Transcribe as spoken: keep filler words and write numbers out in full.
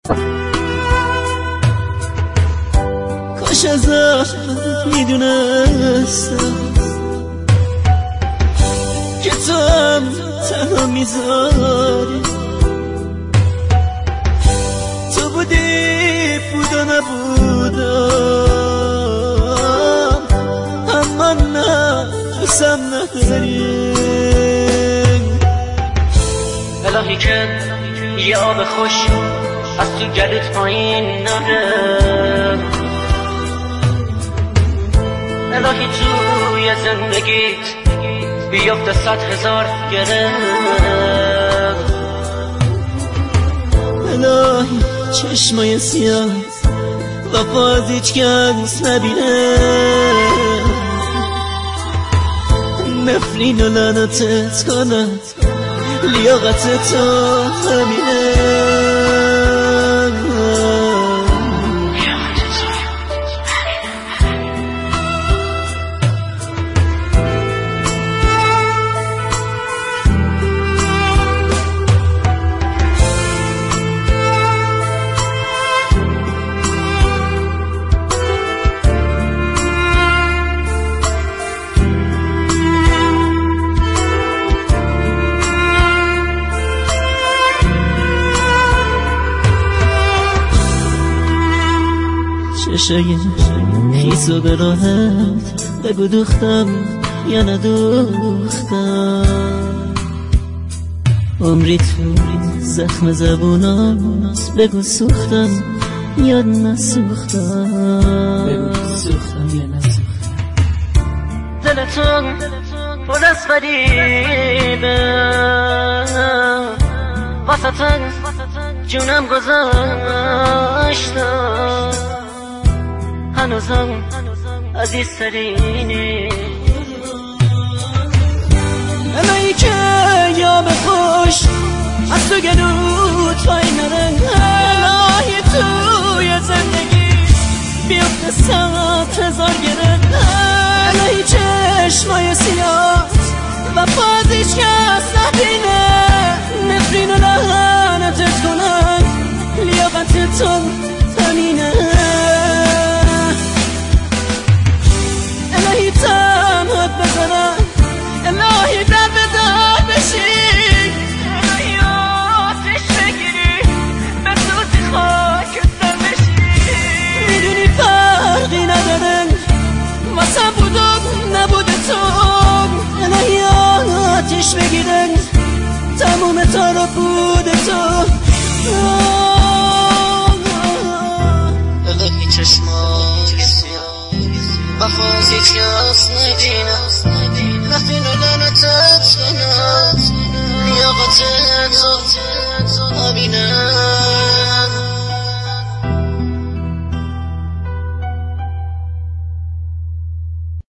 کاش ازت میدونستم که تو هم تنها میذاری، تو بودی بودا نبودم، اما نه دوستم نداری. الهی که یه آب خوش از تو گلوت پایین نره، الهی توی زندگیت بیفته صد هزار گره، الهی چشمای سیاه وفا از هیچ کس نبینه، نفرین و لعنتت کند لیاقت تو همینه. چشای خیس و به راحت بگو دوختم یا ندوختم، عمری تو زخم زبونات بگو سوختم یا نسوختم، بگو سوختم یا نسوختم. دلتون پر از فریبه، واسه جونم گذاشتم، هنوزم عزیزترینی. الهی که یا به خوش از تو گلوت پایین نره، الهی توی زندگی بیفته صد هزار گره، الهی چشمای سیاه وفا از هیچ کس نبینه، نفرین و لعنتت کنن لیاقت تو همینه. الهی تنهات بذارم، الهی در به در بشی، الهی آتش بگیری بسوزی خاکستر بشی. میدونی فرقی نداره واسه بود و نبود تو، الهی آتش بگیره تموم تا رو بود تو. الهی چشمای سیاه وفا از هیچ کس نبینم، نفرین و لعنتت کنم لیاقت تو همینه.